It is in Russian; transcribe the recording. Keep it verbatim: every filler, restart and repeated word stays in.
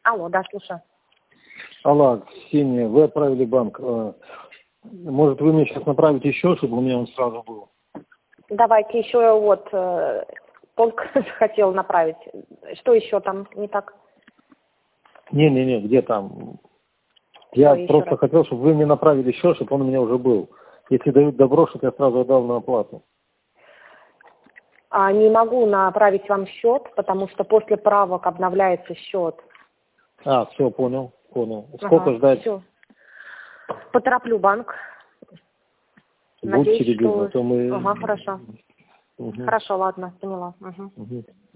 Алло, да, слушаю. Алло, Ксения, вы отправили банк. Может, вы мне сейчас направите еще, чтобы у меня он сразу был? Давайте еще вот, э, только хотел направить. Что еще там не так? Не-не-не, где там? Я Ой, просто раз. хотел, чтобы вы мне направили счет, чтобы он у меня уже был. Если дают добро, чтобы я сразу отдал на оплату. А, не могу направить вам счет, потому что после правок обновляется счет. А, все, понял, понял. Сколько Ага, ждать? все. Потороплю банк. Будьте Надеюсь, любезны, что... а то мы... Ага, хорошо. Угу. Хорошо, ладно, поняла. Угу. Угу.